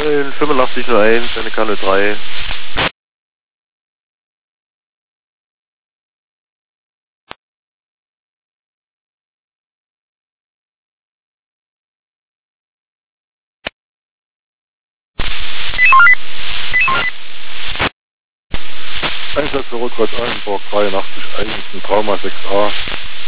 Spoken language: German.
8501, eine K03. Einsatz für Rot-Kreuz Eilenburg 83 1, ein Trauma 6a.